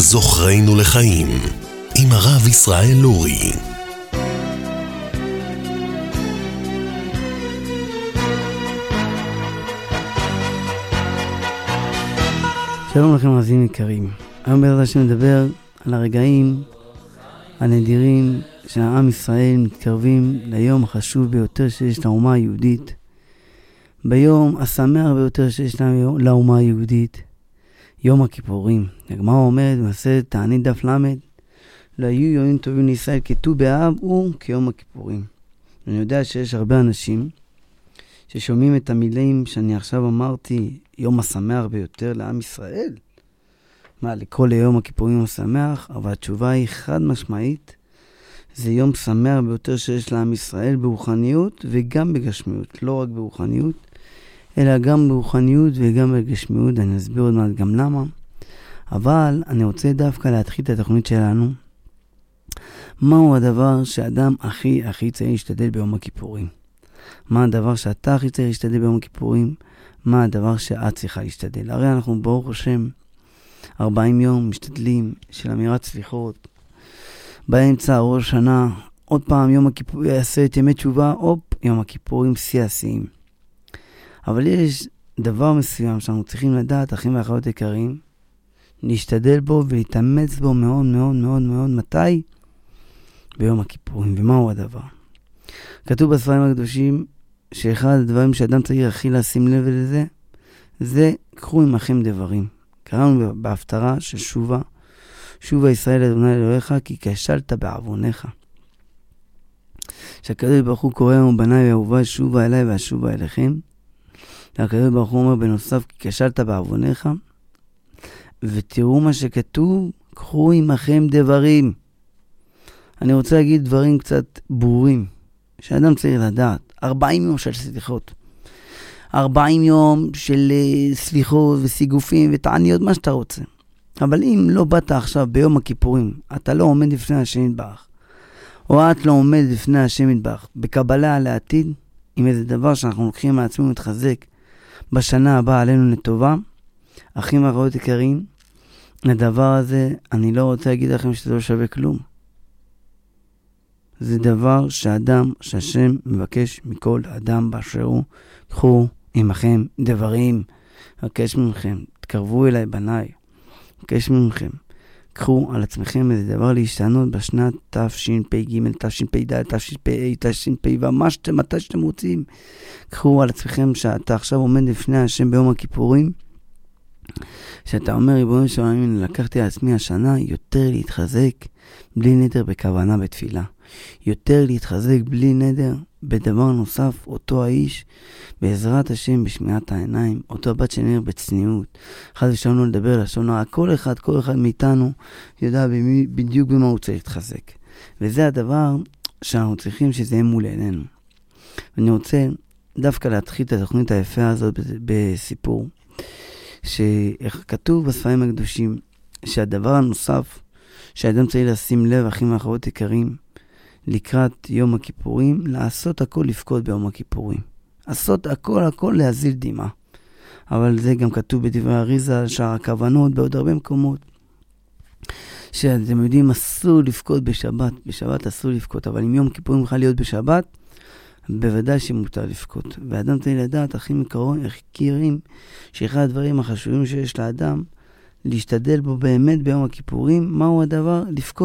זוכרנו לחיים עם הרב ישראל לורי. שלום לכם מאזינים יקרים. היום בעזרת השם נדבר על הרגעים הנדירים שהעם ישראל מתקרבים ליום החשוב ביותר שיש לאומה היהודית, ביום השמח ביותר שיש לאומה היהודית, יום הכיפורים. הגמרא אומרת במסכת תענית דף למד, לא היו ימים טובים לישראל כט"ו באב וכיום הכיפורים. אני יודע שיש הרבה אנשים ששומעים את המילים שאני עכשיו אמרתי, יום השמח ביותר לעם ישראל. מה, לקרוא ליום הכיפורים השמח? אבל התשובה היא חד משמעית, זה יום שמח ביותר שיש לעם ישראל ברוחניות וגם בגשמיות. לא רק ברוחניות, אלא גם ברוחניות וגם בגשמיות. אני אסביר עוד מעט גם למה. אבל אני רוצה דווקא להתחיל את התוכנית שלנו. מהו הדבר שאדם הכי צריך להשתדל ביום הכיפורים? מה הדבר שאתה הכי צריך להשתדל ביום הכיפורים? מה הדבר שאת צריכה להשתדל? הרי אנחנו ברוך השם 40 יום משתדלים של אמירת סליחות. באמצע ראש שנה, עוד פעם יום הכיפור, יעשה את ימי תשובה, יום הכיפורים שיא השיאים. אבל יש דבר מסוים שאנחנו צריכים לדעת, אחים ואחיות יקרים, להשתדל בו ולהתאמץ בו מאוד מאוד מאוד מאוד. מתי? ביום הכיפורים. ומהו הדבר? כתוב בספרים הקדושים שאחד הדברים שאדם צריך הכי לשים לב לזה, זה קחו עמכם דברים. קראנו בהפטרה של שובה ישראל אדוני אלוהיך כי כשלת בעוונך. שהקדוש ברוך הוא קורא לנו בניי ואהוביי שובה אליי ואשובה אליכם. והקדוש ברוך הוא אומר בנוסף כי כשלת בעוונך. ותראו מה שכתוב, קחו עמכם דברים. אני רוצה להגיד דברים קצת ברורים שאדם צריך לדעת. 40 יום של סליחות, 40 יום של סליחות וסיגופים ותעניות, מה שאתה רוצה. אבל אם לא באת עכשיו ביום הכיפורים, אתה לא עומד לפני השם יתברך, או את לא עומד לפני השם יתברך, בקבלה לעתיד, עם איזה דבר שאנחנו לוקחים מעצמנו מתחזק, בשנה הבאה עלינו לטובה, אחים ואחיות יקרים, הדבר הזה, אני לא רוצה להגיד לכם שזה לא שווה כלום. זה דבר שהשם מבקש מכל אדם באשר הוא, קחו עמכם דברים, מבקש ממכם, תקרבו אליי בניי, מבקש ממכם, קחו על עצמכם איזה דבר להשתנות בשנת תשפ"ג, תשפ"ד, תשפ"ה, תשפ"ו, מתי שאתם רוצים. קחו על עצמכם שאתה עכשיו עומד לפני השם ביום הכיפורים, שאתה אומר, ריבונו של עולם, לקחתי על עצמי השנה יותר להתחזק בלי נדר בכוונה בתפילה. יותר להתחזק בלי נדר בדבר נוסף, אותו האיש בעזרת השם בשמיעת העיניים, אותו הבת שנראה בצניעות. אחד ושלנו לדבר לשון הרע, כל אחד מאיתנו יודע בדיוק במה הוא צריך להתחזק. וזה הדבר שאנחנו צריכים שזה יהיה מול עינינו. ואני רוצה דווקא להתחיל את התוכנית היפה הזאת בסיפור, שכתוב בספרים הקדושים שהדבר הנוסף שהאדם צריך לשים לב, אחים ואחיות יקרים, לקראת יום הכיפורים, לעשות הכל לבכות ביום הכיפורים. לעשות הכל להזיל דמעה. אבל זה גם כתוב בדברי אריזה, שער הכוונות, בעוד הרבה מקומות. שאתם יודעים, אסור לבכות בשבת אסור לבכות, אבל אם יום הכיפורים יכול להיות בשבת, בוודאי שמותר לבכות. ואדם צריך לדעת, אחים יקרים, שאחד הדברים החשובים שיש לאדם, להשתדל בו באמת ביום הכיפורים, מהו הדבר?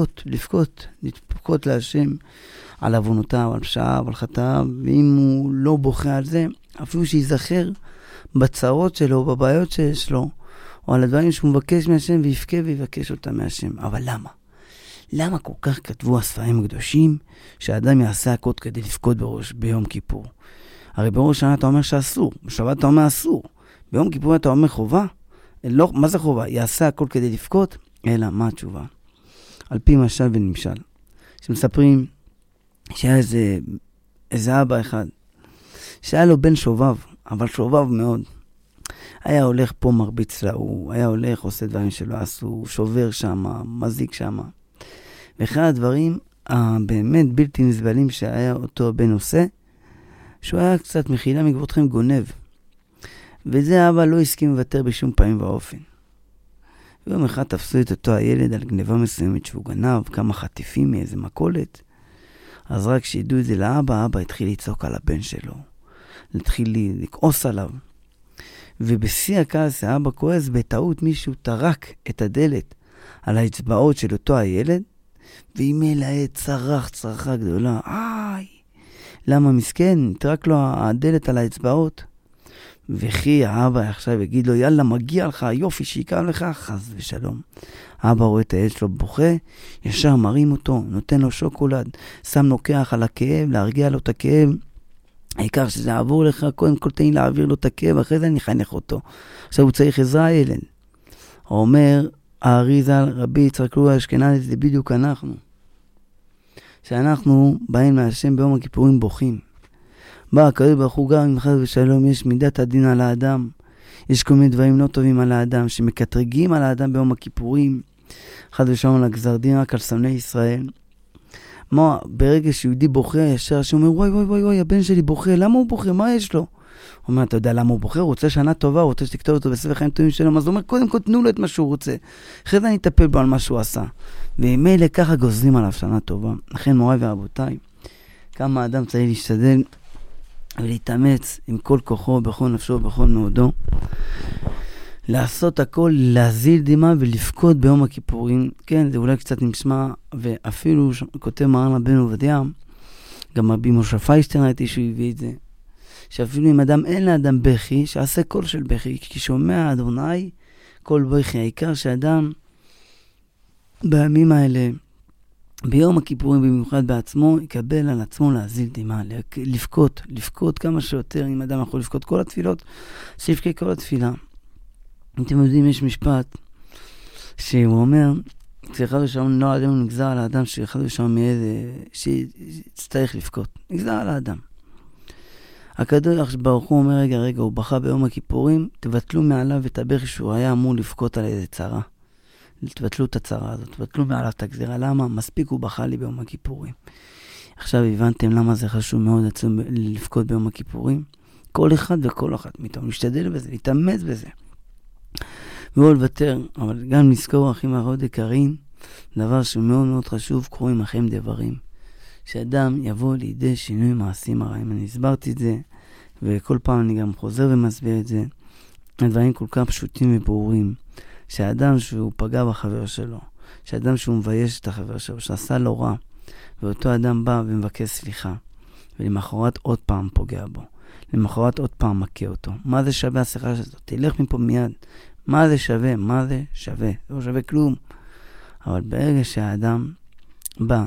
לבכות להשם על עוונותיו, על פשעיו, על חטאיו, ואם הוא לא בוכה על זה, אפילו שיזכר בצרות שלו, בבעיות שיש לו, או על הדברים שהוא מבקש מהשם, ויבכה ויבקש אותם מהשם. אבל למה? למה כל כך כתבו הספרים הקדושים שהאדם יעשה הכל כדי לבכות ביום כיפור? הרי בראש שנה אתה אומר שאסור, בשבת אתה אומר אסור, ביום כיפור אתה אומר חובה? לא, מה זה חובה? יעשה הכל כדי לבכות? אלא, מה התשובה? על פי משל ונמשל. שמספרים שהיה איזה אבא אחד, שהיה לו בן שובב, אבל שובב מאוד. היה הולך פה מרביץ להוא, היה הולך, עושה דברים שלא עשו, שובר שם, מזיק שם. ואחד הדברים הבאמת בלתי נסבלים שהיה אותו בן עושה, שהוא היה קצת מחילה מגבותכם גונב. וזה אבא לא הסכים לוותר בשום פעמים ואופן. ויום אחד תפסו את אותו הילד על גניבה מסוימת שהוא גנב, כמה חטיפים מאיזה מקולת. אז רק שידעו את זה לאבא, אבא התחיל לצעוק על הבן שלו. התחיל לכעוס עליו. ובשיא הכעס האבא כועס, בטעות מישהו טרק את הדלת על האצבעות של אותו הילד, ועם אלה צרחה גדולה. למה מסכן? טרק לו הדלת על האצבעות. וכי האבא עכשיו יגיד לו, יאללה, מגיע לך, יופי, שיקר לך, חס ושלום. האבא רואה את הילד שלו בוכה, ישר מרים אותו, נותן לו שוקולד, שם לוקח על הכאב, להרגיע לו את הכאב. העיקר שזה יעבור לך, קודם כל תן להעביר לו את הכאב, אחרי זה אני חנך אותו. עכשיו הוא צריך עזרה, ילד. הוא אומר, האריזל, רבי יצחק לוי האשכנזי, זה בדיוק אנחנו. שאנחנו באים להשם ביום הכיפורים בוכים. בא הקדוש ברוך הוא גם, חס ושלום, יש מידת הדין על האדם. יש כל מיני דברים לא טובים על האדם, שמקטרגים על האדם ביום הכיפורים. חס ושלום על הגזר דין רק על שונאי ישראל. מה, ברגע שיהודי בוכה ישר, שאומר, וואי, הבן שלי בוכה, למה הוא בוכה? מה יש לו? הוא אומר, אתה יודע למה הוא בוכה? הוא רוצה שנה טובה, הוא רוצה שתכתוב אותו בספר חיים טובים שלו. אז הוא אומר, קודם כל תנו לו את מה שהוא רוצה. אחרי זה אני אטפל בו על מה שהוא עשה. ומילא ככה גוזרים עליו שנה טובה. לכן מוריי ורבותיי, כמה האדם צריך להשתדל ולהתאמץ עם כל כוחו, בכל נפשו, בכל מאודו. לעשות הכל, להזיל דמעה ולפקוד ביום הכיפורים. כן, זה אולי קצת נשמע, ואפילו כותב מרן רבנו עובדיה, גם רבי משה פיישטיין ראיתי שהוא הביא את זה, שאפילו אם אדם אין לאדם בכי, שעשה קול של בכי, כי שומע אדוני קול בכי. העיקר שאדם בימים האלה, ביום הכיפורים במיוחד בעצמו, יקבל על עצמו להזיל דמעה, לבכות כמה שיותר. אם אדם יכול לבכות כל התפילות, שיבכה כל התפילה. אתם יודעים, יש משפט שהוא אומר, שאחד ושם לא האדם נגזר על האדם, שאחד ושם מאיזה שצריך לבכות. נגזר על האדם. הקדוש ברוך הוא אומר, רגע, הוא בכה ביום הכיפורים, תבטלו מעליו את הבכי שהוא היה אמור לבכות על איזה צרה. תבטלו את הצרה הזאת, תבטלו מעליו את הגזירה. למה? מספיק הוא בכה לי ביום הכיפורים. עכשיו הבנתם למה זה חשוב מאוד לבכות ביום הכיפורים? כל אחד וכל אחת מאיתנו, להשתדל בזה, להתאמץ בזה. ולא לוותר, אבל גם לזכור, אחים הרעות יקרים, דבר שמאוד מאוד חשוב, קרואים לכם דברים. שאדם יבוא לידי שינוי מעשים הרעים. אני הסברתי את זה, וכל פעם אני גם חוזר ומסביר את זה. הדברים כל כך פשוטים וברורים. שהאדם שהוא פגע בחבר שלו, שהאדם שהוא מבייש את החבר שלו, שעשה לו רע, ואותו אדם בא ומבקש סליחה, ולמחרת עוד פעם פוגע בו, למחרת עוד פעם מכה אותו. מה זה שווה השיחה שלו? תלך מפה מיד. מה זה שווה? מה זה שווה? זה לא שווה כלום. אבל ברגע שהאדם בא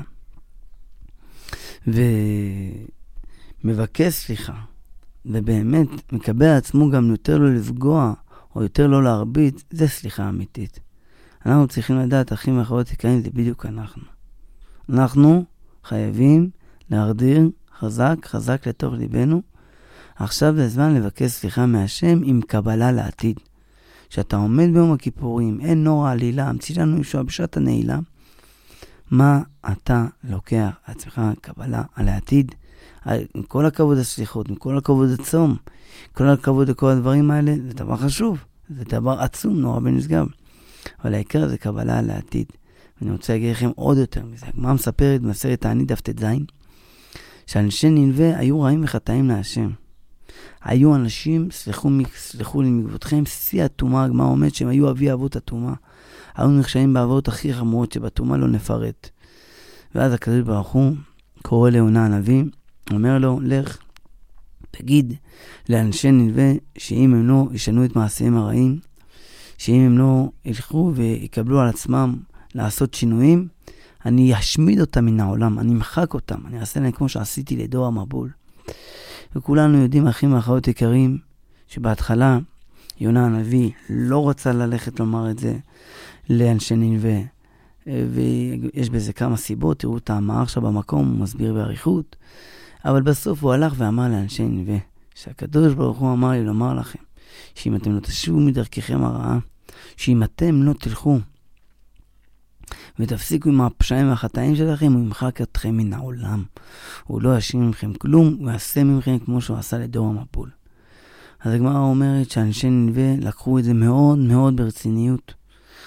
ומבקש סליחה, ובאמת מקבל עצמו גם יותר לא לפגוע, או יותר לא להרביץ, זה סליחה אמיתית. אנחנו צריכים לדעת, אחים ואחרות יקרים, זה בדיוק אנחנו. אנחנו חייבים להרדיר חזק לתוך ליבנו. עכשיו זה זמן לבקש סליחה מהשם עם קבלה לעתיד. שאתה עומד ביום הכיפורים, אין נורא עלילה, המציא לנו ישוע בשעת הנעילה. מה אתה לוקח עצמך קבלה על העתיד? עם כל הכבוד הסליחות, עם כל הכבוד הצום, עם כל הכבוד לכל הדברים האלה, זה דבר חשוב, זה דבר עצום, נורא ונשגב. אבל העיקר זה קבלה על העתיד. ואני רוצה להגיד לכם עוד יותר מזה. הגמרא מספרת במסכת תענית דף ט"ז, שאנשי נינווה היו רעים וחטאים להשם. היו אנשים, סלחו לי מגבותכם, שיא הטומאה. הגמרא אומרת שהם היו אבי אבות הטומאה. היו נחשבים בעבירות הכי חמורות שבטומאה לא נפרט. ואז הקדוש ברוך הוא קורא ליונה הנביא, אומר לו, לך, תגיד לאנשי נינווה שאם הם לא ישנו את מעשיהם הרעים, שאם הם לא ילכו ויקבלו על עצמם לעשות שינויים, אני אשמיד אותם מן העולם, אני מחק אותם, אני אעשה להם כמו שעשיתי לדור המבול. וכולנו יודעים, אחים ואחיות יקרים, שבהתחלה יונה הנביא לא רצה ללכת לומר את זה לאנשי נינווה, ויש בזה כמה סיבות, תראו את המאמר עכשיו במקום, הוא מסביר באריכות, אבל בסוף הוא הלך ואמר לאנשי נינווה, שהקדוש ברוך הוא אמר לי לומר לכם, שאם אתם לא תשובו מדרככם הרעה, שאם אתם לא תלכו ותפסיקו עם הפשעים והחטאים שלכם, הוא ימחק אתכם מן העולם. הוא לא ישאיר מכם כלום, הוא יעשה מכם כמו שהוא עשה לדור המבול. אז הגמרא אומרת שאנשי נינווה לקחו את זה מאוד מאוד ברציניות.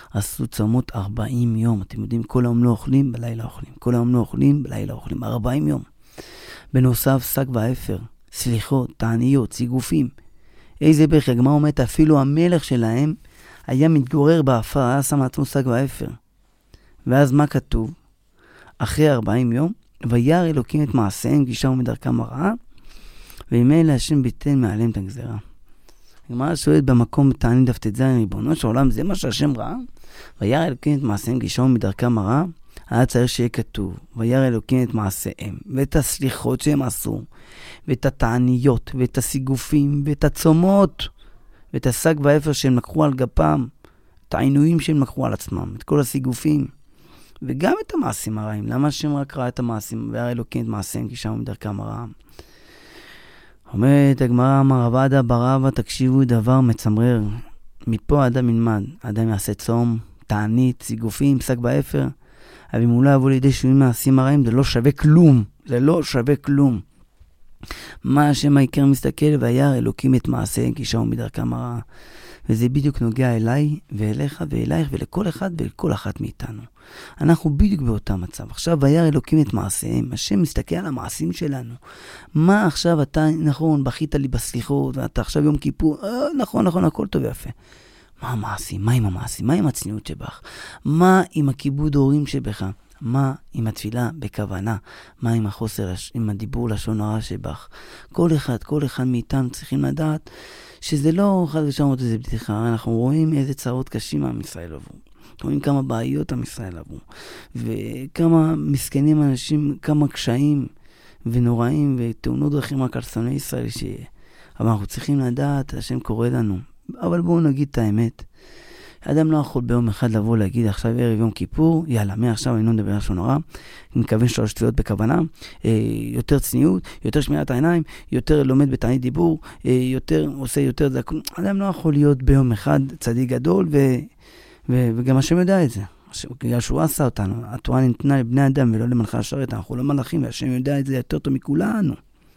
עשו צומות 40 יום. אתם יודעים, כל היום לא אוכלים, בלילה אוכלים. כל היום לא אוכלים, בלילה אוכלים. 40 יום. בנוסף, שק ואפר, סליחות, תעניות, סיגופים. איזה בכי, הגמרא אומרת, אפילו המלך שלהם היה מתגורר באפר, היה שם לעצמו שק ואפר. ואז מה כתוב? אחרי 40 יום, וירא אלוקים את מעשיהם, כי שמו מדרכם הרעה, וממילא השם ביטל מעליהם את הגזרה. הגמרא שואלת במקום בתענית דף ט"ז, ריבונו של עולם, זה מה שהשם ראה? וירא אלוקים את מעשיהם, כי שמו מדרכם הרעה, היה צריך שיהיה כתוב, וירא אלוקים את מעשיהם, ואת הסליחות שהם עשו, ואת התעניות, ואת הסיגופים, ואת הצומות, ואת השק והאפר שהם לקחו על גפם, את העינויים שהם לקחו על עצמם, את כל הסיגופים, וגם את המעשים הרעים. למה השם רק ראה את המעשים, וירא אלוקים את מעשיהם, כי שמו מדרכם הרעה? אומרת הגמרא, אמר רב עדה בר אבא, תקשיבו דבר מצמרר. מפה האדם ילמד, האדם יעשה צום, תענית, סיגופים, שק ואפר, אבל אם הוא לא יבוא לידי שינויים מעשים הרעים, זה לא שווה כלום. זה לא שווה כלום. מה השם העיקר מסתכל, וירא אלוקים את מעשיהם, כי שמו מדרכם הרעה. וזה בדיוק נוגע אליי ואליך ואלייך ולכל אחד ולכל אחת מאיתנו. אנחנו בדיוק באותה מצב. עכשיו וירא אלוקים את מעשיהם. השם מסתכל על המעשים שלנו. מה עכשיו אתה, נכון, בכית לי בסליחות, ואתה עכשיו יום כיפור, נכון, הכל טוב ויפה. מה המעשים? מה עם המעשים? מה עם הצניעות שבך? מה עם הכיבוד הורים שבך? מה עם התפילה בכוונה? מה עם החוסר, עם הדיבור לשון הרע שבך? כל אחד מאיתנו צריכים לדעת שזה לא חד ושמות איזה בדיחה. אנחנו רואים איזה צרות קשים עם ישראל עברו. רואים כמה בעיות עם ישראל עברו. וכמה מסכנים אנשים, כמה קשיים ונוראים ותאונות דרכים רק על שונאי ישראל שיהיה. אבל אנחנו צריכים לדעת, השם קורא לנו. אבל בואו נגיד את האמת. האדם לא יכול ביום אחד לבוא להגיד, עכשיו ערב יום כיפור, יאללה, מעכשיו אני לא מדבר לשון הרע, אני מכוון 3 תפילות בכוונה, יותר צניעות, יותר שמיעת העיניים, יותר לומד בתענית דיבור, יותר עושה יותר זקון. האדם לא יכול להיות ביום אחד צדיק גדול, וגם השם יודע את זה. בגלל שהוא עשה אותנו, התורה ניתנה לבני אדם ולא למלכי השרת, אנחנו לא מלאכים, והשם יודע את זה יותר טוב מכולנו.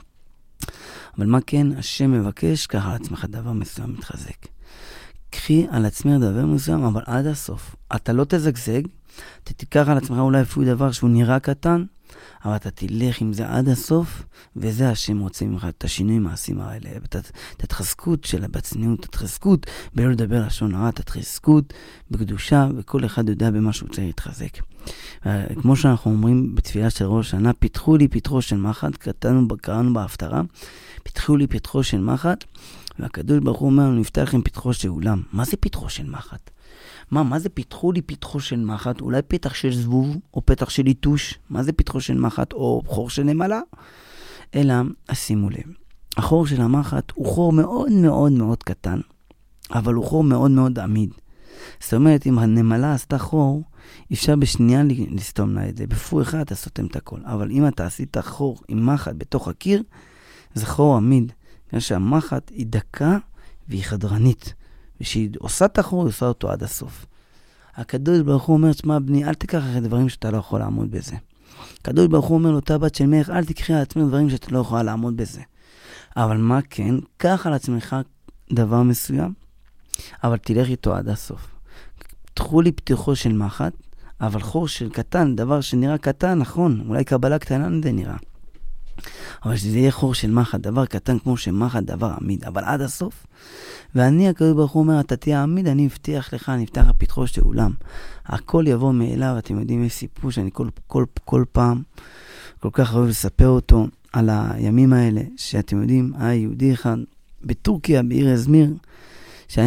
אבל מה כן, השם מבקש, קח על עצמך דבר מסוים מתחזק. קחי על עצמך דבר מסוים, אבל עד הסוף. אתה לא תזגזג, אתה תיקח על עצמך אולי אפילו דבר שהוא נראה קטן, אבל אתה תלך עם זה עד הסוף, וזה השם רוצה ממך, את השינוי מעשים האלה, את התחזקות שלה בצניעות, את התחזקות בלא לדבר לשון הרע, את התחזקות בקדושה, וכל אחד יודע במה שהוא צריך להתחזק. כמו שאנחנו אומרים בתפילה של ראש השנה, פיתחו לי פתחו של מחט, קראנו בהפטרה, פיתחו לי פתחו של מחט, והקדוש ברוך הוא אומר, נפתח לכם פתחו של אולם. מה זה פתחו של מחט? מה זה פיתחו לי פתחו של מחט? אולי פתח של זבוב, או פתח של איתוש. מה זה פתחו של מחט? או חור של נמלה? אלא, שימו לב, החור של המחט הוא חור מאוד מאוד מאוד קטן, אבל הוא חור מאוד מאוד עמיד. זאת אומרת, אם הנמלה עשתה חור, אפשר בשנייה לסתום לה את זה. בפור אחד אתה סותם את הכל. אבל אם אתה עשית חור עם מחט בתוך הקיר, זה חור עמיד. בגלל שהמחט היא דקה והיא חדרנית. ושהיא עושה את החור, היא עושה אותו עד הסוף. הקדוש ברוך הוא אומר, תשמע בני, אל תיקח אחרי דברים שאתה לא יכול לעמוד בזה. הקדוש ברוך הוא אומר לאותה בת של מלך, אל תיקחי על עצמך דברים שאתה לא יכול לעמוד בזה. אבל מה כן? קח על עצמך דבר מסוים, אבל תלך איתו עד הסוף. פתחו לי פתחו של מחט, אבל חור של קטן, דבר שנראה קטן, נכון, אולי קבלה קטנה זה נראה. אבל שזה יהיה חור של מחט, דבר קטן כמו שמחט, דבר עמיד, אבל עד הסוף. ואני, הקדוש ברוך הוא אומר, אתה תהיה עמיד, אני מבטיח לך, אני אפתח פתחו של אולם. הכל יבוא מאליו, אתם יודעים, יש סיפור שאני כל פעם כל כך אוהב לספר אותו על הימים האלה, שאתם יודעים, היה יהודי אחד בטורקיה, בעיר אזמיר, שהיה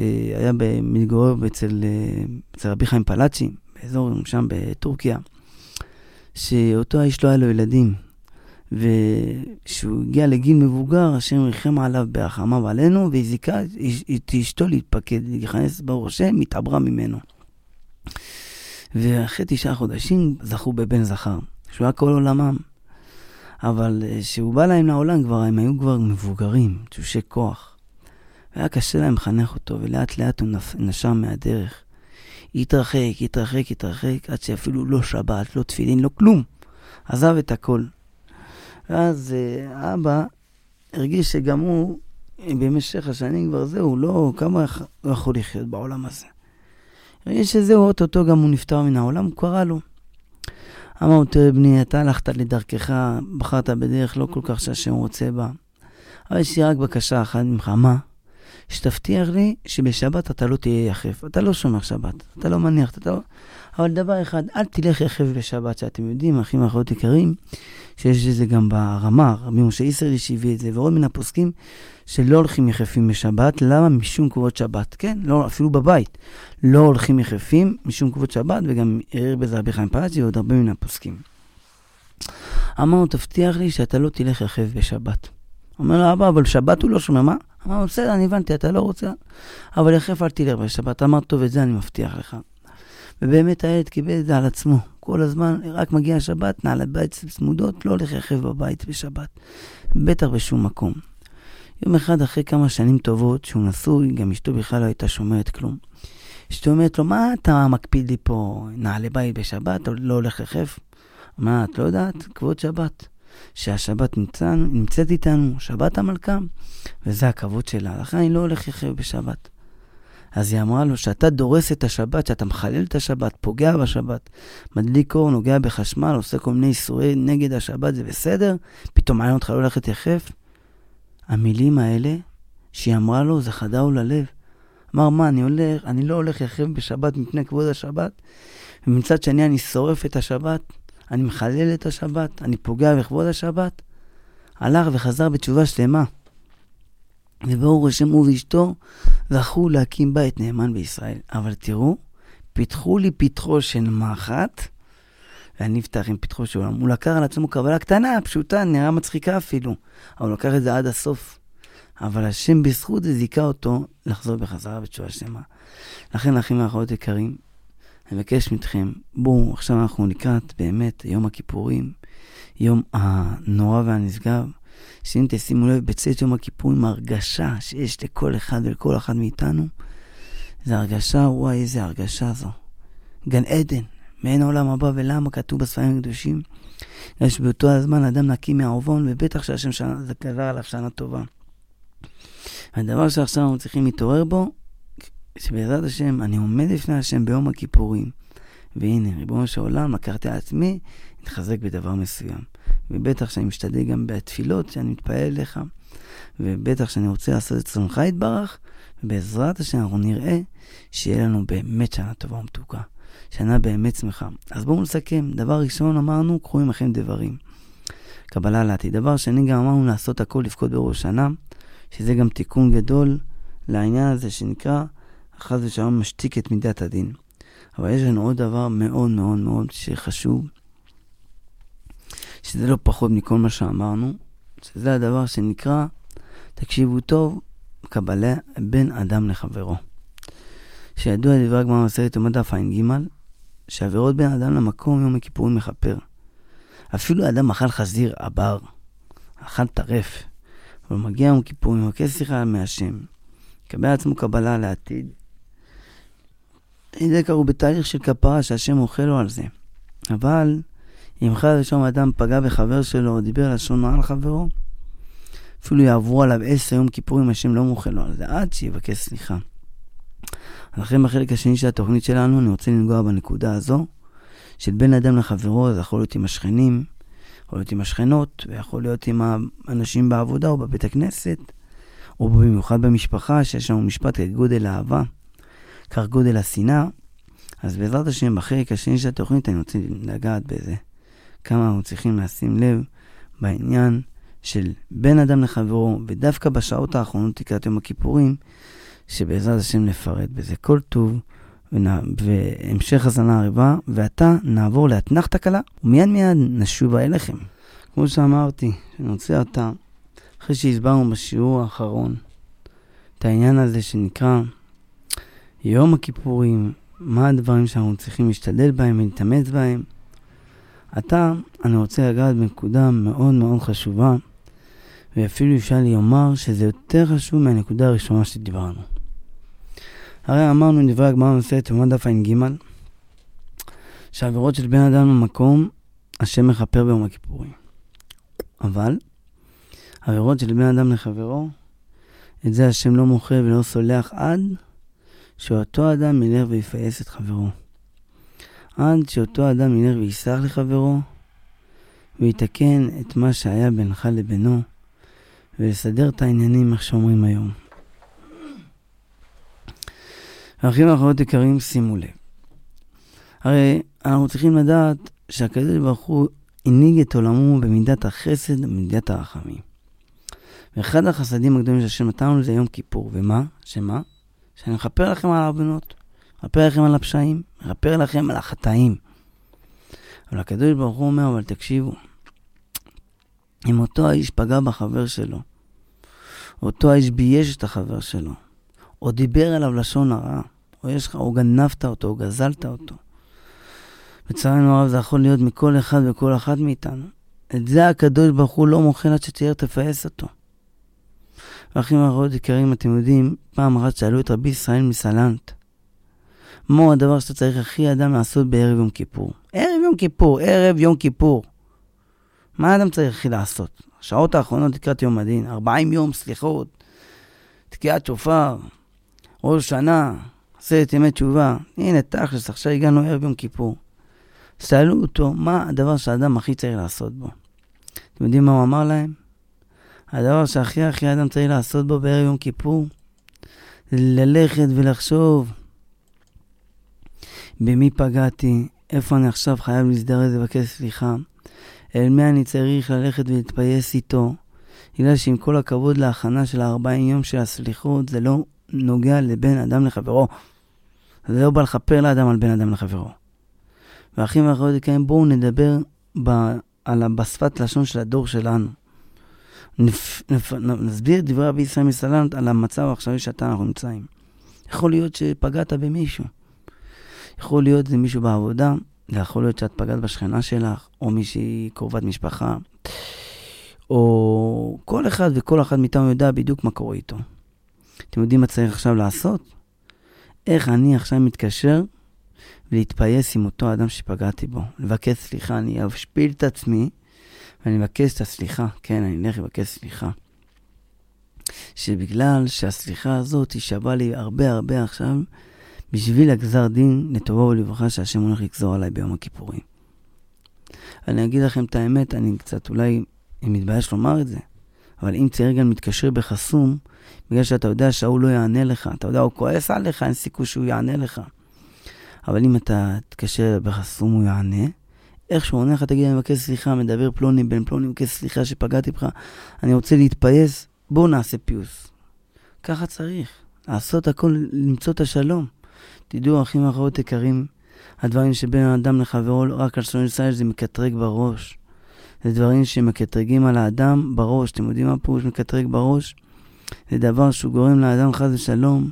מתגורר אצל רבי חיים פלאצ'י, באזור שם בטורקיה, שאותו האיש לא היה לו ילדים, ושהוא הגיע לגיל מבוגר, השם ריחם עליו ברחמיו עלינו, והזיקה את אשתו להתפקד, להיכנס ברוך השם, התעברה ממנו. ואחרי 9 חודשים זכו בבן זכר, שהוא היה כל עולמם. אבל כשהוא בא להם לעולם הם היו כבר מבוגרים, תשושי כוח. והיה קשה להם לחנך אותו, ולאט לאט הוא נשם מהדרך. התרחק, עד שאפילו לא שבת, לא תפילין, לא כלום. עזב את הכל. ואז אבא הרגיש שגם הוא, במשך השנים כבר זהו, כמה הוא יכול לחיות בעולם הזה. ראי שזהו, אותו גם הוא נפטר מן העולם, הוא קרא לו. אמר, תראה בני, אתה הלכת לדרכך, בחרת בדרך לא כל כך שהשם רוצה בה. אבל יש לי רק בקשה אחת ממך, מה? שתבטיח לי שבשבת אתה לא תהיה יחף, אתה לא שומר שבת, אתה לא מניח, אתה לא... אבל דבר אחד, אל תלך יחף בשבת, שאתם יודעים, אחים ואחיות יקרים, שיש לזה גם ברמה, רבי משה ישראל שהביא את זה, ועוד מן הפוסקים שלא הולכים יחפים בשבת, למה? משום כבוד שבת, כן? לא, אפילו בבית, לא הולכים יחפים משום כבוד שבת, וגם ערער בזה רבי חיים פלאג'י ועוד הרבה מן הפוסקים. אמרנו, תבטיח לי שאתה לא תלך יחף בשבת. אומר לו, אבא, אבל שבת הוא לא שומע, מה? אמרנו, בסדר, אני הבנתי, אתה לא רוצה, אבל יחף אל תלך בשבת. אמר, טוב, את זה אני מבטיח לך. ובאמת הילד קיבל את זה על עצמו. כל הזמן, רק מגיע השבת, נעלת בית צמודות, לא הולך יחף בבית בשבת. בטח בשום מקום. יום אחד אחרי כמה שנים טובות, שהוא נשוי, גם אשתו בכלל לא הייתה שומרת כלום. אשתו אומרת לו, מה אתה מקפיד לי פה, נעלי בית בשבת, או לא הולך יחף? מה, את לא יודעת? כבוד שבת. שהשבת נמצאת איתנו, שבת המלכה, וזה הכבוד שלה. לכן אני לא הולך יחף בשבת. אז היא אמרה לו, שאתה דורס את השבת, שאתה מחלל את השבת, פוגע בשבת, מדליק אור, נוגע בחשמל, עושה כל מיני איסורי נגד השבת, זה בסדר? פתאום מעניין אותך לא הולכת יחף? המילים האלה שהיא אמרה לו, זה חדר לו ללב. אמר, מה, אני לא הולך יחף בשבת מפני כבוד השבת, ומצד שני אני שורף את השבת, אני מחלל את השבת, אני פוגע בכבוד השבת. הלך וחזר בתשובה שלמה. וברוך השם הוא ואשתו זכו להקים בית נאמן בישראל. אבל תראו, פיתחו לי פתחו של מחט, ואני אפתח עם פתחו של עולם. הוא לקח על עצמו קבלה קטנה, פשוטה, נראה מצחיקה אפילו. אבל הוא לקח את זה עד הסוף. אבל השם בזכות זה זיקה אותו לחזור בחזרה בתשובה שלמה. לכן, אחים ואחיות יקרים, אני מבקש מכם, בואו, עכשיו אנחנו לקראת באמת יום הכיפורים, יום הנורא והנשגב, שאם תשימו לב בצאת יום הכיפורים, הרגשה שיש לכל אחד ולכל אחד מאיתנו, זה הרגשה, וואי, איזה הרגשה זו. גן עדן, מעין העולם הבא, ולמה כתוב בספרים הקדושים, יש באותו הזמן אדם נקי מהעובון, ובטח שהשם זה גזר עליו שנה טובה. הדבר שעכשיו אנחנו צריכים להתעורר בו, שבעזרת השם, אני עומד לפני השם ביום הכיפורים, והנה, ריבונו של עולם, לקחתי על עצמי, להתחזק בדבר מסוים. ובטח שאני משתדל גם בתפילות, שאני מתפעל אליך, ובטח שאני רוצה לעשות את צלונך יתברך, ובעזרת השם אנחנו נראה שיהיה לנו באמת שנה טובה ומתוקה. שנה באמת שמחה. אז בואו נסכם. דבר ראשון אמרנו, קחו עמכם דברים. קבלה לעתיד. דבר שני גם אמרנו לעשות הכל לבכות בראש שנה, שזה גם תיקון גדול לעניין הזה שנקרא, אחת ושלום משתיק את מידת הדין. אבל יש לנו עוד דבר מאוד מאוד מאוד שחשוב, שזה לא פחות מכל מה שאמרנו, שזה הדבר שנקרא, תקשיבו טוב, קבלה בין אדם לחברו. שידוע דבר גמרא במסכת יומא דף ע"ג, שעבירות בין אדם למקום יום הכיפורים מכפר. אפילו אדם אכל חזיר, עבר, אכל טרף, אבל מגיע יום הכיפורים, מבקש סליחה מהשם, קבל עצמו קבלה לעתיד. זה קראו בתהליך של כפרה שהשם אוכל לו על זה. אבל אם חד ושם אדם פגע בחבר שלו או דיבר לשון רע על חברו, אפילו יעברו עליו 10 יום כיפורים, השם לא מוכל לו על זה, עד שיבקש סליחה. אז אחרי בחלק השני של התוכנית שלנו, אני רוצה לנגוע בנקודה הזו, של בין אדם לחברו, זה יכול להיות עם השכנים, יכול להיות עם השכנות, ויכול להיות עם האנשים בעבודה או בבית הכנסת, או במיוחד במשפחה, שיש לנו משפט כגודל האהבה, כך גודל השנאה. אז בעזרת השם, בחלק השני של התוכנית, אני רוצה לגעת בזה. כמה אנחנו צריכים לשים לב בעניין של בין אדם לחברו, ודווקא בשעות האחרונות לקראת יום הכיפורים, שבעזרת השם נפרט בזה כל טוב, והמשך הזנה הרבה, ועתה נעבור לאתנחתא קלה, ומיד נשובה אליכם. כמו שאמרתי, אני רוצה אותה, אחרי שהסברנו בשיעור האחרון, את העניין הזה שנקרא יום הכיפורים, מה הדברים שאנחנו צריכים להשתדל בהם ולהתאמץ בהם. עתה אני רוצה לגעת בנקודה מאוד מאוד חשובה, ואפילו אפשר לומר שזה יותר חשוב מהנקודה הראשונה שדיברנו. הרי אמרנו דברי הגמרא במסכת יומא דף ע"ג, שהעבירות של בן אדם למקום, השם מכפר ביום הכיפורים. אבל העבירות של בן אדם לחברו, את זה השם לא מוחל ולא סולח עד שאותו אדם ילך ויפייס את חברו. עד שאותו אדם ילך ויסלח לחברו, ויתקן את מה שהיה בינך לבינו, ולסדר את העניינים איך שאומרים היום. האחים והאחיות יקרים, שימו לב. הרי אנחנו צריכים לדעת שהקדוש ברוך הוא הנהיג את עולמו במידת החסד ובמידת הרחמים. ואחד החסדים הגדולים שהשם נתנו זה יום כיפור. ומה? שמה? שאני מכפר לכם על העוונות, מכפר לכם על הפשעים, מכפר לכם על החטאים. אבל הקדוש ברוך הוא אומר, אבל תקשיבו, אם אותו האיש פגע בחבר שלו, אותו האיש בייש את החבר שלו, או דיבר עליו לשון הרע, או גנבת אותו, או גזלת אותו, בצערנו הרב זה יכול להיות מכל אחד וכל אחת מאיתנו. את זה הקדוש ברוך הוא לא מוכן עד שתהיה תפייס אותו. ואחים והאחיות יקרים, אתם יודעים, פעם אחת שאלו את רבי ישראל מסלנט, מהו הדבר שאתה צריך הכי אדם לעשות בערב יום כיפור? ערב יום כיפור. מה האדם צריך הכי לעשות? השעות האחרונות לקראת יום הדין, 40 יום סליחות, תקיעת שופר, ראש שנה, 10 ימי תשובה. הנה תכלס, עכשיו הגענו ערב יום כיפור. שאלו אותו, מה הדבר שהאדם הכי צריך לעשות בו? אתם יודעים מה הוא אמר להם? הדבר שהכי האדם צריך לעשות בו בערב יום כיפור, זה ללכת ולחשוב במי פגעתי, איפה אני עכשיו חייב להזדרז לבקש סליחה, אל מי אני צריך ללכת ולהתפייס איתו, בגלל שעם כל הכבוד להכנה של 40 יום של הסליחות, זה לא נוגע לבין אדם לחברו. זה לא בא לחפר לאדם על בין אדם לחברו. ואחים ואחיות יקרים, בואו נדבר בשפת לשון של הדור שלנו. נסביר את דברי רבי ישראל מסלנט על המצב העכשווי שאתה אנחנו נמצאים. יכול להיות שפגעת במישהו. יכול להיות זה מישהו בעבודה, זה יכול להיות שאת פגעת בשכנה שלך, או מישהי קרובת משפחה, או כל אחד וכל אחד מאיתנו יודע בדיוק מה קורה איתו. אתם יודעים מה צריך עכשיו לעשות? איך אני עכשיו מתקשר ולהתפייס עם אותו אדם שפגעתי בו. לבקש סליחה, אני אשפיל את עצמי, ואני מבקש את הסליחה. כן, אני אלך לבקש סליחה. שבגלל שהסליחה הזאת היא שווה לי הרבה עכשיו, בשביל הגזר דין לטובה ולברכה שהשם הולך לגזור עליי ביום הכיפורים. אני אגיד לכם את האמת, אני קצת אולי מתבייש לומר את זה, אבל אם צריך גם מתקשר בחסום, בגלל שאתה יודע שהוא לא יענה לך, אתה יודע, הוא כועס עליך, אין סיכוי שהוא יענה לך. אבל אם אתה תתקשר בחסום, הוא יענה. איך שהוא עונה לך, תגיד, אני מבקש סליחה, מדבר פלוני בן פלוני, מבקש סליחה שפגעתי בך, אני רוצה להתפייס, בואו נעשה פיוס. ככה צריך, לעשות הכל, למצוא את השלום. תדעו, אחים ואחיות יקרים, הדברים שבין האדם לחברו, רק על שונא ישראל, זה מקטרג בראש. זה דברים שמקטרגים על האדם בראש. אתם יודעים מה פירוש מקטרג בראש? זה דבר שהוא גורם לאדם חס ושלום.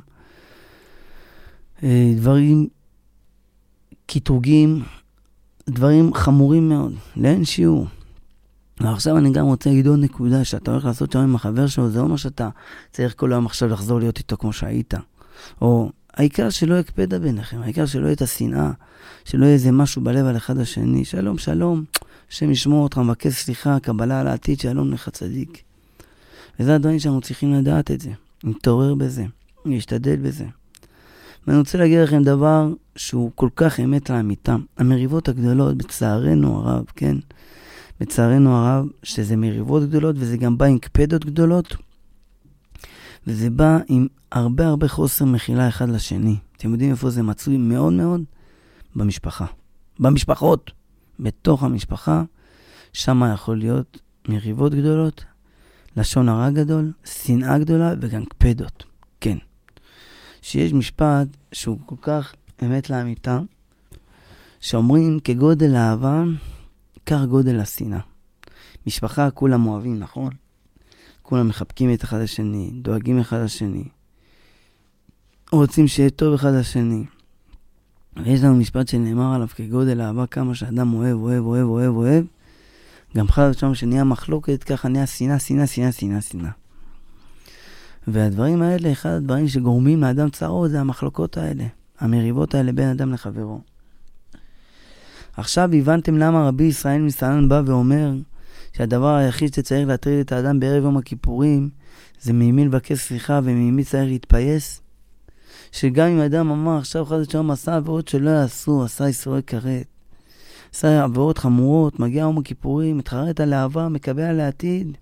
דברים קטרוגים, דברים חמורים מאוד, לאין שיעור. ועכשיו אני גם רוצה להגיד עוד נקודה, שאתה הולך לעשות שם עם החבר שלו, זה אומר שאתה צריך כל היום עכשיו לחזור להיות איתו כמו שהיית. או העיקר שלא יקפד ביניכם, העיקר שלא יהיה את השנאה, שלא יהיה איזה משהו בלב על אחד השני. שלום, שלום, השם ישמור אותך, מבקש סליחה, קבלה על העתיד, שלום לך צדיק. וזה הדברים שאנחנו צריכים לדעת את זה, להתעורר בזה, להשתדל בזה. ואני רוצה להגיד לכם דבר שהוא כל כך אמת לאמיתה. המריבות הגדולות, בצערנו הרב, כן? בצערנו הרב, שזה מריבות גדולות, וזה גם בא עם קפדות גדולות, וזה בא עם הרבה חוסר מחילה אחד לשני. אתם יודעים איפה זה מצוי מאוד מאוד? במשפחה. במשפחות. בתוך המשפחה, שם יכול להיות מריבות גדולות, לשון הרע גדול, שנאה גדולה וגם קפדות. כן. שיש משפט שהוא כל כך אמת לאמיתה, שאומרים כגודל האהבה, כך גודל השנאה. משפחה כולם אוהבים, נכון? כולם מחבקים את אחד השני, דואגים אחד השני, רוצים שיהיה טוב אחד השני. ויש לנו משפט שנאמר עליו כגודל האהבה, כמה שאדם אוהב, גם חד ושם שנהיה מחלוקת, ככה נהיה שנאה. והדברים האלה, אחד הדברים שגורמים לאדם צרות, זה המחלוקות האלה, המריבות האלה בין אדם לחברו. עכשיו הבנתם למה רבי ישראל מסלנט בא ואומר, שהדבר היחיד שצריך להטריד את האדם בערב יום הכיפורים, זה מימי לבקש סליחה ומימי צריך להתפייס. שגם אם אדם אמר עכשיו חס ושלום עשה עבירות שלא יעשו, עשה איסורי כרת, עשה עבירות חמורות, מגיע יום הכיפורים, מתחרט על העבר, מקבל על העתיד.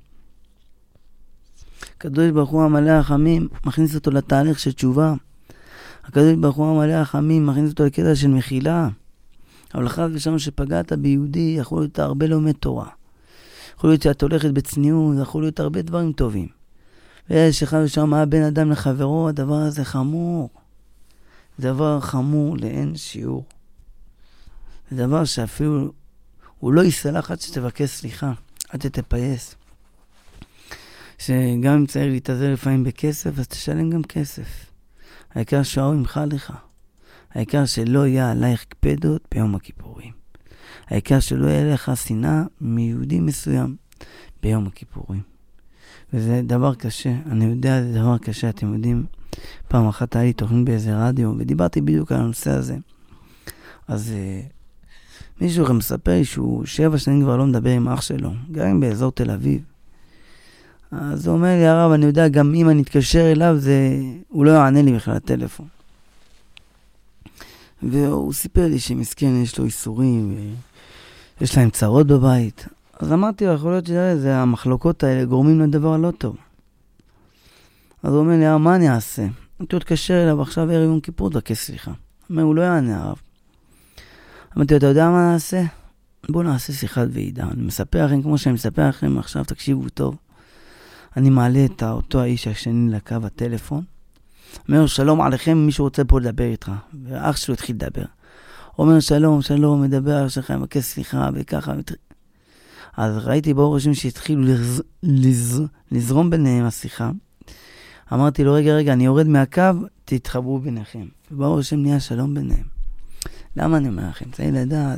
הקדוש ברוך הוא המלא הרחמים, מכניס אותו לתהליך של תשובה. הקדוש ברוך הוא המלא הרחמים, מכניס אותו לקטע של מחילה. אבל חס ושלום שפגעת ביהודי, יכול להיות הרבה לומד תורה. יכול להיות שאת הולכת בצניעות, יכול להיות הרבה דברים טובים. ושחס ושלום היה בין אדם לחברו, הדבר הזה חמור. דבר חמור לאין שיעור. זה דבר שאפילו הוא לא יסלח עד שתבקש סליחה, עד שתפייס. שגם אם צריך להתעזר לפעמים בכסף, אז תשלם גם כסף. העיקר שהאור ימחה לך. העיקר שלא יהיה עלייך קפדות ביום הכיפורים. העיקר שלא יהיה לך שנאה מיהודי מסוים ביום הכיפורים. וזה דבר קשה, אני יודע, זה דבר קשה, אתם יודעים, פעם אחת היה לי תוכנית באיזה רדיו, ודיברתי בדיוק על הנושא הזה. אז מישהו מספר לי שהוא 7 שנים כבר לא מדבר עם אח שלו, גם באזור תל אביב. אז הוא אומר לי, הרב, אני יודע, גם אם אני אתקשר אליו, הוא לא יענה לי בכלל לטלפון. והוא סיפר לי שמסכן, יש לו איסורים, ויש להם צרות בבית. אז אמרתי לו, יכול להיות שזה, המחלוקות האלה גורמים לדבר לא טוב. אז הוא אומר לי, מה אני אעשה? אני תתקשר אליו עכשיו ערב יום כיפור, תבקש סליחה. הוא אומר, הוא לא יענה, הרב. אמרתי לו, אתה יודע מה נעשה? בואו נעשה שיחת ועידה. אני מספר לכם, כמו שאני מספר לכם עכשיו, תקשיבו טוב. אני מעלה את אותו האיש השני לקו הטלפון. אומר, שלום עליכם, מישהו רוצה פה לדבר איתך. ואח שלו התחיל לדבר. אומר, שלום, שלום, מדבר שלך, מבקש סליחה, וככה. אז ראיתי באור השם שהתחילו לזרום ביניהם השיחה. אמרתי לו, רגע, אני יורד מהקו, תתחברו ביניכם. ובאור השם נהיה שלום ביניהם. למה אני אומר לכם? צריך לדעת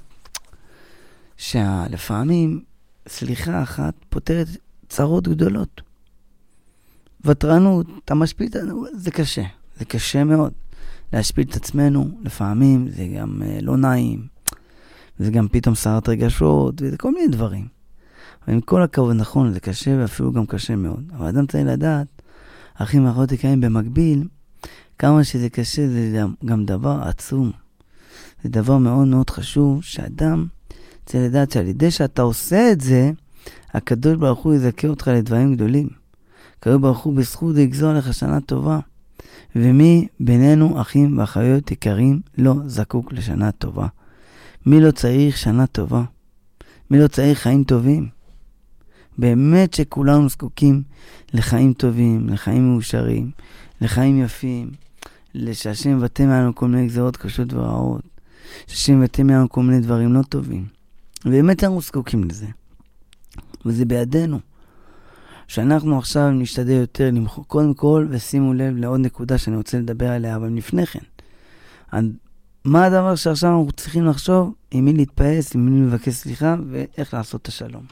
שלפעמים סליחה אחת פותרת צרות גדולות. וטרנות, אתה משפיל אותנו, זה קשה. זה קשה מאוד. להשפיל את עצמנו, לפעמים זה גם לא נעים. זה גם פתאום סערת רגשות, וזה כל מיני דברים. אבל עם כל הכבוד, נכון, זה קשה ואפילו גם קשה מאוד. אבל אדם צריך לדעת, אחים ואחיות יקרים במקביל, כמה שזה קשה זה גם דבר עצום. זה דבר מאוד מאוד חשוב, שאדם צריך לדעת שעל ידי שאתה עושה את זה, הקדוש ברוך הוא יזכה אותך לדברים גדולים. הקדוש ברוך הוא בזכות יגזור לך שנה טובה. ומי בינינו אחים ואחיות יקרים לא זקוק לשנה טובה? מי לא צריך שנה טובה? מי לא צריך חיים טובים? באמת שכולנו זקוקים לחיים טובים, לחיים מאושרים, לחיים יפים, שהשם מבטא מענו כל מיני גזרות קשות ורעות, שהשם מבטא מענו כל מיני דברים לא טובים. ובאמת אנחנו זקוקים לזה. וזה בידינו. שאנחנו עכשיו נשתדל יותר למחוק קודם כל, ושימו לב לעוד נקודה שאני רוצה לדבר עליה, אבל לפני כן. מה הדבר שעכשיו אנחנו צריכים לחשוב? עם מי להתפעס, עם מי לבקש סליחה, ואיך לעשות את השלום.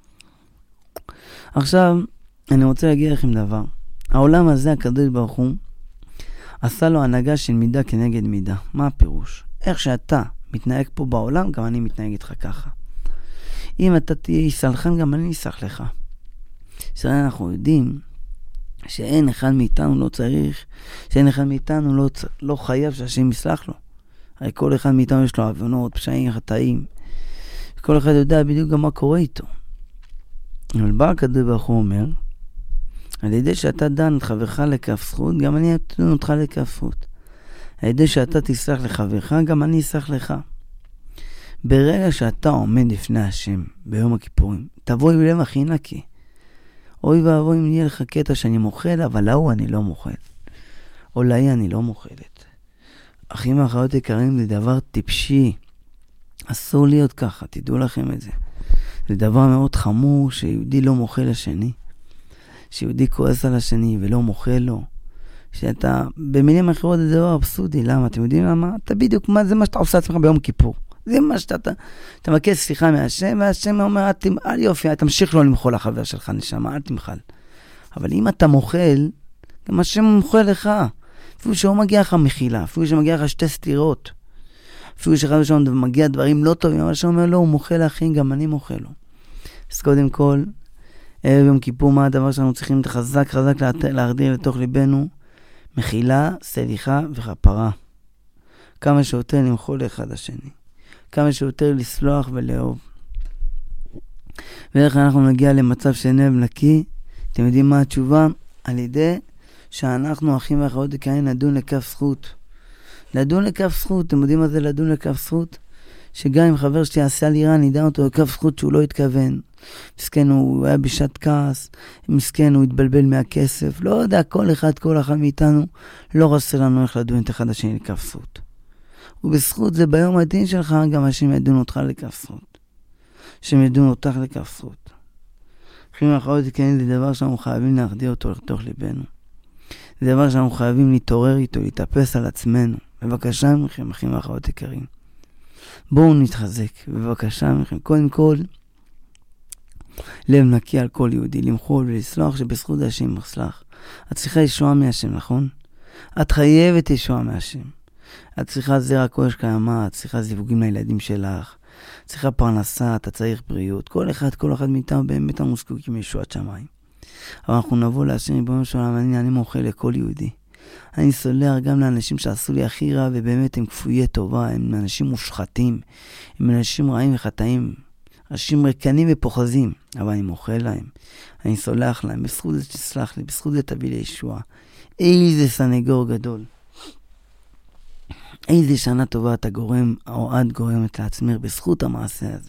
עכשיו, אני רוצה להגיד לכם דבר. העולם הזה, הקדוש ברוך הוא, עשה לו הנהגה של מידה כנגד מידה. מה הפירוש? איך שאתה מתנהג פה בעולם, גם אני מתנהג איתך ככה. אם אתה תהיה סלחן, גם אני אסלח לך. אנחנו יודעים שאין אחד מאיתנו לא צריך, שאין אחד מאיתנו לא חייב שהשם יסלח לו. הרי כל אחד מאיתנו יש לו עוונות, פשעים, חטאים. כל אחד יודע בדיוק גם מה קורה איתו. אבל בא הקדוש ברוך הוא אומר, על ידי שאתה דן את חברך לכף זכות, גם אני אתן אותך לכף זכות. על ידי שאתה תסלח לחברך, גם אני אסלח לך. ברגע שאתה עומד לפני השם ביום הכיפורים, תבוא עם לב הכי נקי. אוי ואבוי אם יהיה לך קטע שאני מוחל, אבל להוא אני לא מוחל. או להיא אני לא מוחלת. אחים ואחיות יקרים זה דבר טיפשי. אסור להיות ככה, תדעו לכם את זה. זה דבר מאוד חמור שיהודי לא מוחל לשני. שיהודי כועס על השני ולא מוחל לו. שאתה, במילים אחרות זה דבר אבסודי. למה? אתם יודעים למה? אתה בדיוק, זה מה שאתה עושה עצמך ביום כיפור. זה מה שאתה מבקש סליחה מהשם, והשם אומר, אל יופי, תמשיך לא למחול לחבר שלך, נשמה, אל תמחל. אבל אם אתה מוחל, גם השם מוחל לך. אפילו שהוא מגיע לך מחילה, אפילו שמגיע לך 2 סתירות, אפילו שאחד ושם מגיע דברים לא טובים, אבל השם אומר לו, הוא מוחל לאחים, גם אני מוחל לו. אז קודם כל, ערב יום כיפור, מה הדבר שאנחנו צריכים חזק להחדיר לתוך ליבנו? מחילה, סליחה וכפרה. כמה שיותר למחול לאחד השני. כמה שיותר לסלוח ולאהוב. ואיך אנחנו נגיע למצב של לב נקי? אתם יודעים מה התשובה? על ידי שאנחנו אחים ואחיות יקרים נדון לכף זכות. לדון לכף זכות, אתם יודעים מה זה לדון לכף זכות? שגם אם חבר שלי עשה לי רע, נדע אותו לכף זכות שהוא לא התכוון. מסכן הוא היה בשעת כעס, מסכן הוא התבלבל מהכסף, לא יודע, כל אחד מאיתנו לא רוצה לנו איך לדון את אחד השני לכף זכות. ובזכות זה ביום הדין שלך גם השם ידון אותך לכף זכות. השם ידון אותך לכף זכות. אחים ואחיות יקרים, זה דבר שאנחנו חייבים להחדיר אותו לתוך ליבנו. זה דבר שאנחנו חייבים להתעורר איתו, להתאפס על עצמנו. בבקשה מכם, אחים ואחיות יקרים. בואו נתחזק, בבקשה מכם. קודם כל, לב נקי על כל יהודי, למחול ולסלוח שבזכות השם מחסלח. את צריכה ישועה מהשם, נכון? את חייבת ישועה מהשם. את צריכה זרע קודש קיימא, את צריכה זיווגים לילדים שלך, את צריכה פרנסה, אתה צריך בריאות. כל אחד מאיתנו באמת אנחנו זקוקים לישועת שמיים. אבל אנחנו נבוא להשם ריבונו של עולם, אני מוחל לכל יהודי. אני סולח גם לאנשים שעשו לי הכי רע, ובאמת הם כפויי טובה, הם אנשים מושחתים, הם אנשים רעים וחטאים, אנשים רקנים ופוחזים, אבל אני מוחל להם, אני סולח להם, בזכות זה תסלח לי, בזכות זה תביא לי ישועה. איזה סנגור גדול. איזה שנה טובה אתה גורם, או את גורמת לעצמך, בזכות המעשה הזה.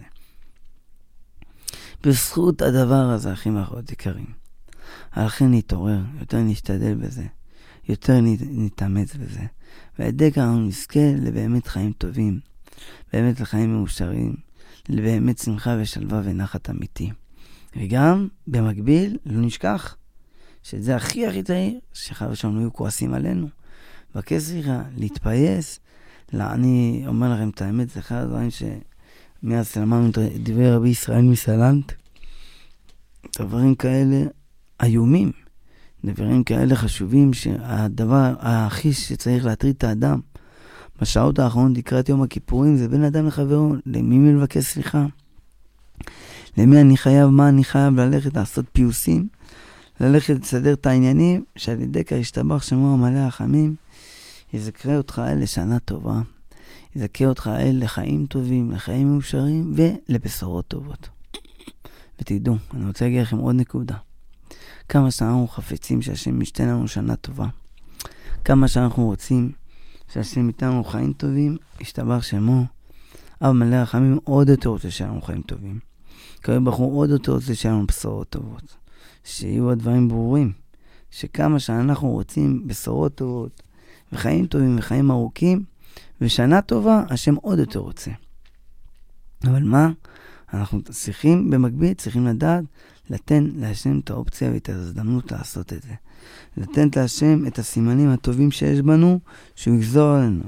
בזכות הדבר הזה, אחים ואחיות יקרים. לכן נתעורר, יותר נשתדל בזה, יותר נתאמץ בזה. ועדי כך אנחנו נזכה לבאמת חיים טובים, באמת לחיים מאושרים, לבאמת שמחה ושלווה ונחת אמיתי. וגם, במקביל, לא נשכח, שזה הכי צעיר, שחבר שלנו יהיו כועסים עלינו. בקש סליחה, להתפייס. אני אומר לכם את האמת, זה אחד הדברים שמאז שלמדנו דברי רבי ישראל מסלנט, דברים כאלה איומים, דברים כאלה חשובים, שהדבר הכי שצריך להטריד את האדם בשעות האחרונות לקראת יום הכיפורים, זה בין אדם לחברו, למי מלבקש סליחה, למי אני חייב, מה אני חייב ללכת לעשות פיוסים, ללכת לסדר את העניינים, שעל ידי כך ישתבח שמו המלא החמים, יזכרה אותך אל לשנה טובה, יזכה אותך אל לחיים טובים, לחיים מאושרים ולבשורות טובות. ותדעו, אני רוצה להגיד לכם עוד נקודה. כמה שאנחנו חפצים שהשם משתן לנו שנה טובה, כמה שאנחנו רוצים שהשם ייתן לנו חיים טובים, ישתבח שמו, אבל מלא החמים עוד יותר רוצה שיהיה לנו חיים טובים. קרב בחור עוד יותר רוצה שיהיה לנו בשורות טובות. שיהיו הדברים ברורים, שכמה שאנחנו רוצים בשורות טובות, וחיים טובים וחיים ארוכים, ושנה טובה, השם עוד יותר רוצה. אבל מה? אנחנו צריכים במקביל, צריכים לדעת, לתן להשם את האופציה ואת ההזדמנות לעשות את זה. לתן להשם את הסימנים הטובים שיש בנו, שהוא יגזור עלינו.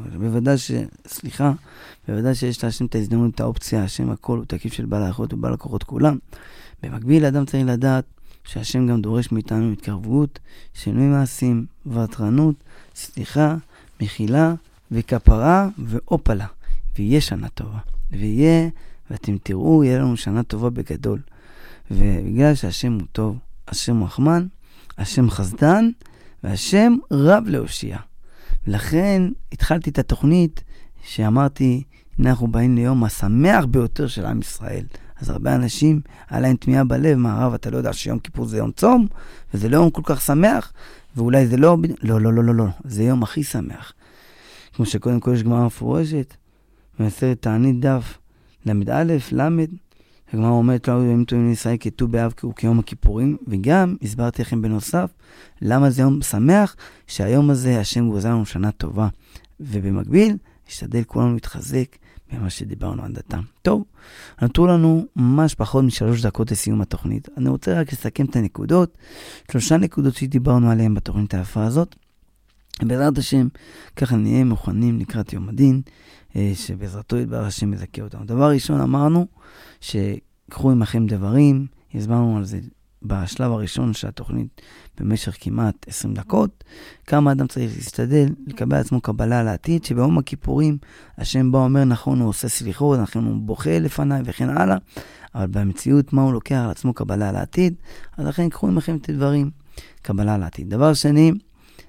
בוודאי שיש להשם את ההזדמנות, את האופציה, השם הכל הוא תקיף של בעל האחות ובעל הכוחות כולם. במקביל, האדם צריך לדעת שהשם גם דורש מאיתנו התקרבות, שינוי מעשים, ורטרנות, סליחה, מחילה וכפרה ואופלה. ויהיה שנה טובה. ואתם תראו, יהיה לנו שנה טובה בגדול. ובגלל שהשם הוא טוב, השם רחמן, השם חסדן, והשם רב להושיע. ולכן התחלתי את התוכנית שאמרתי, הנה אנחנו באים ליום השמח ביותר של עם ישראל. אז הרבה אנשים, היה להם תמיהה בלב, מה רב, אתה לא יודע שיום כיפור זה יום צום, וזה לא יום כל כך שמח, ואולי זה לא, לא, זה יום הכי שמח. כמו שקודם כל יש גמרא מפורשת, במסכת תענית דף ל"א, למד, הגמרא אומרת לו, ימים טובים לישראל כט"ו באב כיום הכיפורים, וגם הסברתי לכם בנוסף, למה זה יום שמח, שהיום הזה השם גוזר לנו שנה טובה, ובמקביל, נשתדל כולנו להתחזק במה שדיברנו עד עתה. טוב, נותרו לנו ממש פחות מ3 דקות לסיום התוכנית. אני רוצה רק לסכם את הנקודות, 3 נקודות שדיברנו עליהן בתוכנית היפה הזאת. בעזרת השם, ככה נהיה מוכנים לקראת יום הדין, שבעזרתו יתברך השם יזכה אותנו. דבר ראשון אמרנו, שקחו עמכם דברים, הסברנו על זה בשלב הראשון של התוכנית במשך כמעט 20 דקות, כמה אדם צריך להסתדל, לקבל עצמו קבלה לעתיד, שביום הכיפורים השם בא אומר נכון, הוא עושה סליחות, נכון, הוא בוכה לפניי וכן הלאה, אבל במציאות מה הוא לוקח על עצמו קבלה לעתיד, אז לכן קחו עמכם את הדברים, קבלה לעתיד. דבר שני,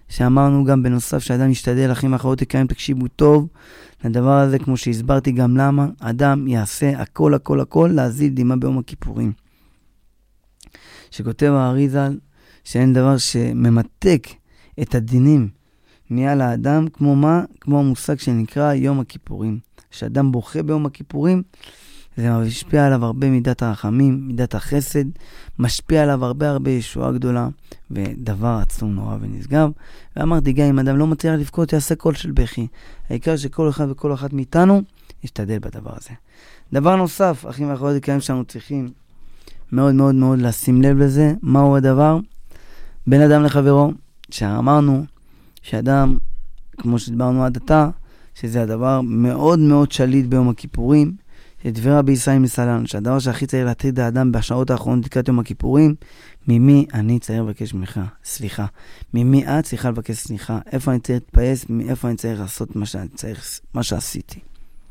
שאמרנו גם בנוסף שאדם ישתדל, אחים ואחיות יקרים, תקשיבו טוב לדבר הזה, כמו שהסברתי גם למה, אדם יעשה הכל הכל הכל להזיל דמעה ביום הכיפורים. שכותב האריז"ל שאין דבר שממתק את הדינים מעל האדם כמו מה? כמו המושג שנקרא יום הכיפורים. שאדם בוכה ביום הכיפורים, זה משפיע עליו הרבה מידת הרחמים, מידת החסד, משפיע עליו הרבה ישועה גדולה, ודבר עצום נורא ונשגב. ואמרתי גם, אם אדם לא מצליח לבכות, יעשה קול של בכי. העיקר שכל אחד וכל אחת מאיתנו ישתדל בדבר הזה. דבר נוסף, אחים ואחיות יקרים, שאנו צריכים מאוד מאוד מאוד לשים לב לזה. מהו הדבר? בין אדם לחברו, שאמרנו שאדם, כמו שדברנו עד עתה, שזה הדבר מאוד מאוד שליט ביום הכיפורים, שדברה בישראל מסלן, שהדבר שהכי צריך להטריד האדם בשעות האחרונות לקראת יום הכיפורים, ממי אני צריך לבקש ממך סליחה? ממי את צריכה לבקש סליחה? איפה אני צריך להתפייס? מאיפה אני צריך לעשות מה שעשיתי?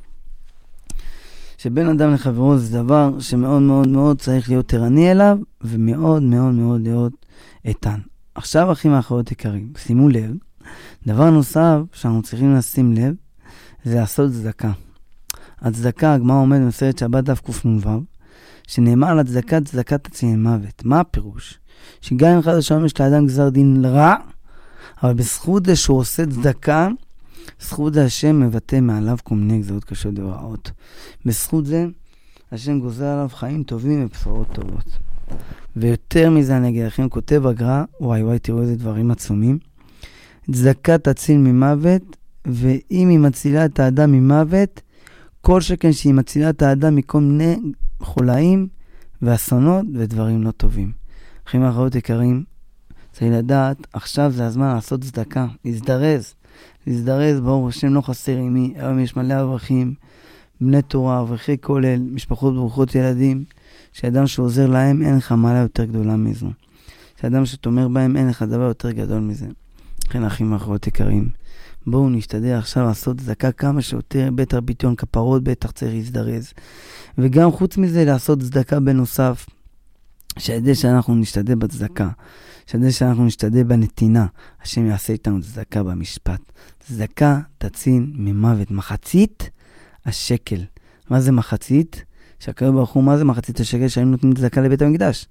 שבין אדם לחברו זה דבר שמאוד מאוד מאוד צריך להיות תרני אליו, ומאוד מאוד מאוד להיות איתן. עכשיו, אחים ואחיות יקרים, שימו לב, דבר נוסף שאנחנו צריכים לשים לב, זה לעשות צדקה. הצדקה, הגמרא עומד במסכת שבת דף קנ"ו, שנאמר על הצדקה, צדקת תציל מוות. מה הפירוש? שגם אם חס ושלום יש לאדם גזר דין רע, אבל בזכות זה שהוא עושה צדקה, זכות זה השם מבטא מעליו כל מיני גזרות קשות ורעות. בזכות זה, השם גוזר עליו חיים טובים ובשורות טובות. ויותר מזה אני אגיד לכם, כותב הגר"א, וואי, תראו איזה דברים עצומים. צדקה תציל ממוות, ואם היא מצילה את האדם ממוות, כל שכן שהיא מצילה את האדם מכל מיני חולאים ואסונות ודברים לא טובים. אחים ואחיות יקרים, צריך לדעת, עכשיו זה הזמן לעשות צדקה, להזדרז, ברוך השם לא חסר עימי, היום יש מלא אברכים, בני תורה, אברכי כולל, משפחות ברוכות ילדים, שאדם שעוזר להם אין לך מעלה יותר גדולה מזו. שאדם שתומר בהם אין לך דבר יותר גדול מזה. לכן אחים ואחיות יקרים, בואו נשתדל עכשיו לעשות צדקה כמה שיותר, בית הרביטיון כפרות, בטח צריך להזדרז. וגם חוץ מזה לעשות צדקה בנוסף, שעדי שאנחנו נשתדל בצדקה, שעדי שאנחנו נשתדל בנתינה, השם יעשה איתנו צדקה במשפט. צדקה תציל ממוות. מחצית השקל. מה זה מחצית? שהקדוש ברוך הוא, מה זה מחצית השקל שהיינו נותנים צדקה לבית המקדש?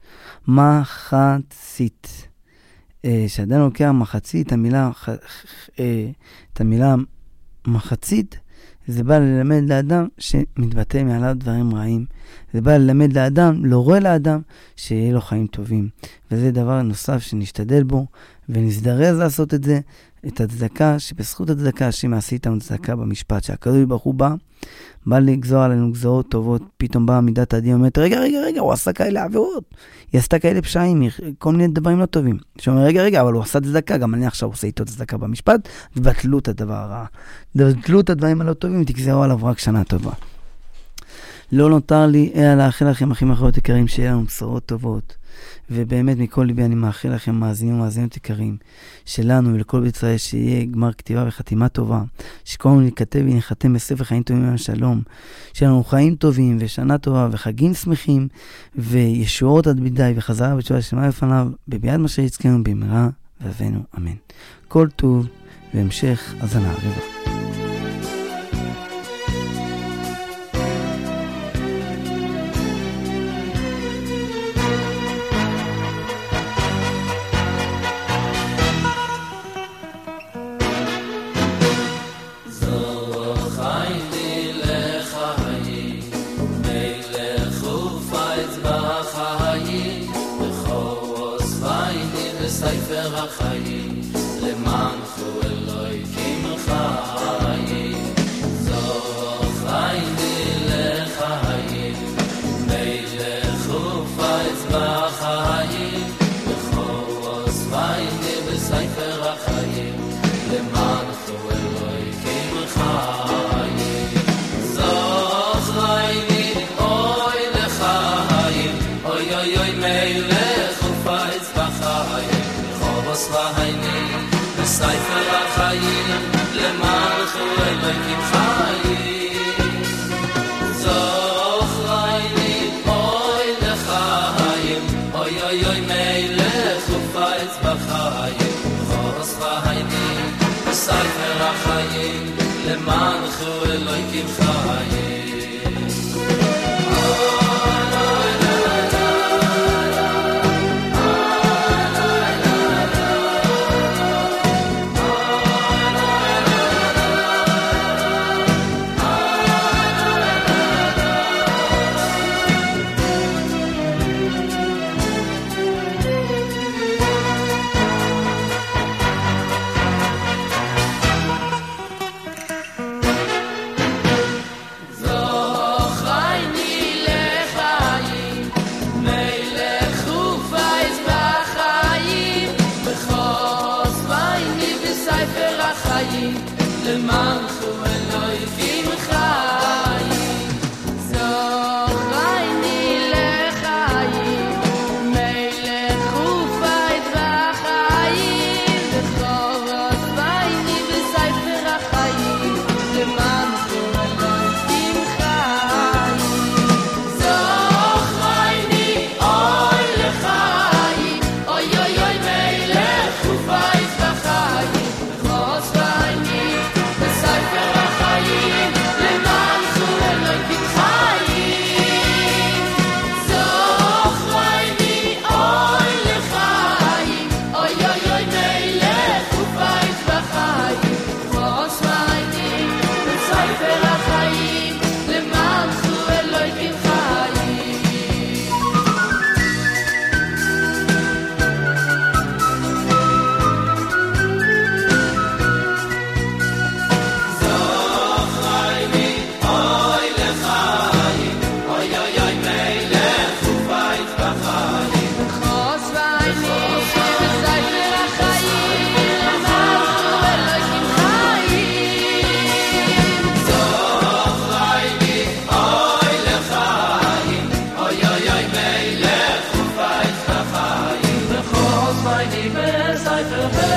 מחצית. שאדם לוקח מחצית, את המילה מחצית, זה בא ללמד לאדם שמתבטא מעליו דברים רעים. זה בא ללמד לאדם, לא רואה לאדם, שיהיה לו חיים טובים. וזה דבר נוסף שנשתדל בו, ונזדרז לעשות את זה, את הצדקה, שבזכות הצדקה שמעשה איתנו צדקה במשפט, שהקדוש ברוך הוא בא לגזור עלינו גזרות טובות, פתאום באה מידת הדין, אומרת, רגע, הוא עשה כאלה עבירות, היא עשתה כאלה פשעים, כל מיני דברים לא טובים. שאומר, רגע, אבל הוא עשה צדקה, גם אני עכשיו עושה איתו צדקה במשפט, ובטלו את הדבר הרע. בטלו את הדברים הלא טובים, ותגזרו עליו רק שנה טובה. לא נותר לי אלא לאחל לכם, אחים ואחיות יקרים, שיהיה לנו בשורות טובות. ובאמת מכל ליבי אני מאחל לכם, מאזינים ומאזינות יקרים, שלנו ולכל בית ישראל שיהיה גמר כתיבה וחתימה טובה, שכל ניכתב ונחתם בספר חיים טובים והשלום, שיהיה לנו חיים טובים ושנה טובה וחגים שמחים וישועות עד בידי וחזרה בתשובה שלמה לפניו, בביאת משה יצחקנו במהרה ואבינו אמן. כל טוב והמשך האזנה רבה. Oy oy oy, mei lech ufayz b'chayim, chos v'hayim Liebe sei für